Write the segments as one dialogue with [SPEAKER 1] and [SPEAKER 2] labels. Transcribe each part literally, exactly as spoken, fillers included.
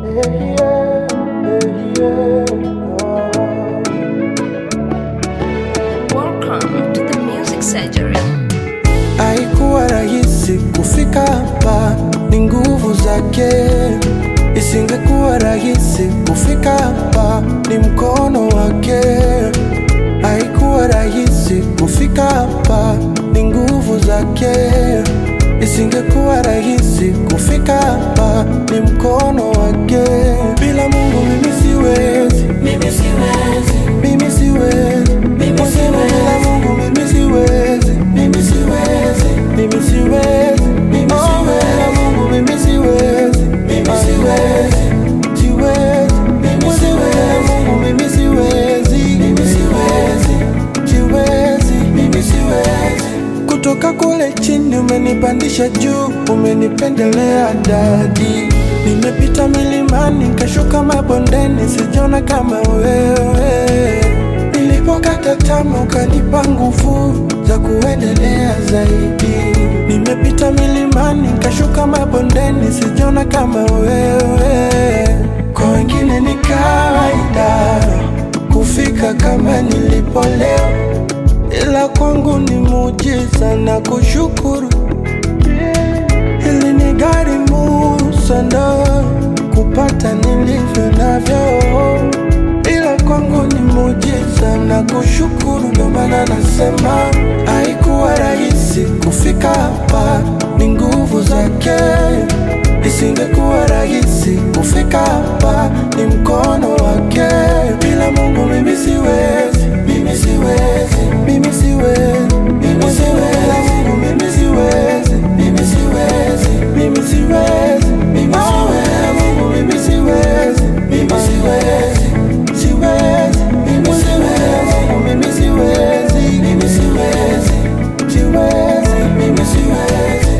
[SPEAKER 1] Welcome to the music surgery.
[SPEAKER 2] Haikuwa rahisi kufika hapa, ni nguvu zake. Isingekuwa rahisi kufika hapa, ni mkono wake. Haikuwa rahisi kufika hapa, ni nguvu zake. Isingekuwa rahisi kufika hapa, ni mkono wake. Bila Mungu mimi siwezi,
[SPEAKER 3] Mimi siwezi,
[SPEAKER 2] mimi siwezi,
[SPEAKER 3] Mimi siwezi.
[SPEAKER 2] Bila Mungu mimi siwezi,
[SPEAKER 3] mimi siwezi,
[SPEAKER 2] mimi siwezi,
[SPEAKER 3] Mimi
[SPEAKER 2] Oh,
[SPEAKER 3] siwezi.
[SPEAKER 2] bila Mungu mimi siwezi,
[SPEAKER 3] Mimi siwezi.
[SPEAKER 2] siwezi,
[SPEAKER 3] Mimi siwezi.
[SPEAKER 2] Bila Mungu mimi siwezi,
[SPEAKER 3] Mimi siwezi.
[SPEAKER 2] siwezi.
[SPEAKER 3] mimi siwezi.
[SPEAKER 2] Kutoka kule chini umenipandisha juu, umenipendelea dadi. Nimepita milimani nikashuka mabondeni, sijona kama wewe. Nilipokata tamaa ukanipa nguvu za kuendelea zaidi. Nimepita milimani nikashuka mabondeni, sijona kama wewe. Kwa wengine ni kawaida kufika kama nilipo leo, ila kwangu ni muujiza na kushukuru. Hili ni gharimu sana kupata nilivyo navyo, ila kwangu ni muujiza na kushukuru. Ndio maana nasema haikuwa rahisi kufika hapa, ni nguvu zake. Isingekuwa rahisi kufika hapa, ni mkono wake. Bila Mungu mimi siwezi,
[SPEAKER 3] Mimi siwezi,
[SPEAKER 2] mimi siwezi,
[SPEAKER 3] Mimi siwezi.
[SPEAKER 2] Bila Mungu mimi siwezi,
[SPEAKER 3] mimi siwezi,
[SPEAKER 2] mimi siwezi,
[SPEAKER 3] Mimi
[SPEAKER 2] Oh,
[SPEAKER 3] siwezi.
[SPEAKER 2] bila Mungu mimi siwezi,
[SPEAKER 3] mimi siwezi,
[SPEAKER 2] siwezi,
[SPEAKER 3] Mimi siwezi.
[SPEAKER 2] Bila Mungu mimi siwezi,
[SPEAKER 3] mimi siwezi,
[SPEAKER 2] siwezi.
[SPEAKER 3] mimi siwezi.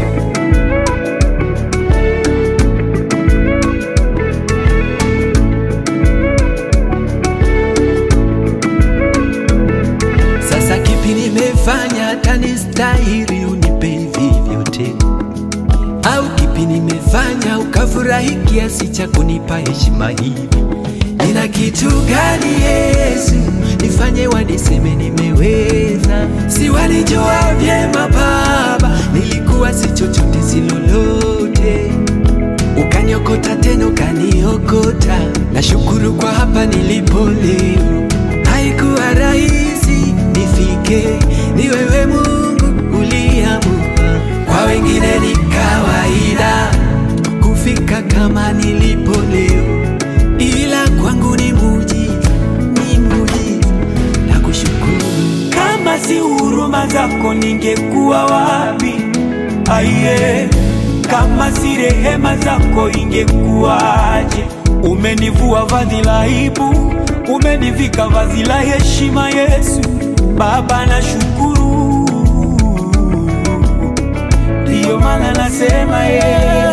[SPEAKER 4] Sasa kipi nimefanya hata nistahili unipe hivi vyote? Au kipi nimefanya ukafurahi kiasi cha kunipa heshima hivi? Nina kitu gani Yesu nifanye waniseme nimeweza? Si walijua vyema Baba, nilikuwa si chochote si lolote. Ukaniokota tena ukaniokota, nashukuru kwa hapa nilipo leo. Haikuwa rahisi nifike, ni wewe Mungu uliamua. Kwa wengine ni kawaida kufika kama nilipo leo, ila kwangu ni muujiza, ni muujiza na kushukuru.
[SPEAKER 5] Kama si huruma zako ningekuwa wapi? Aiye, kama si rehema zako ingekuwaje? Umenivua vazi la aibu, umenivika vazi la heshima. Yesu Baba nashukuru, ndiyo maana nasema yeye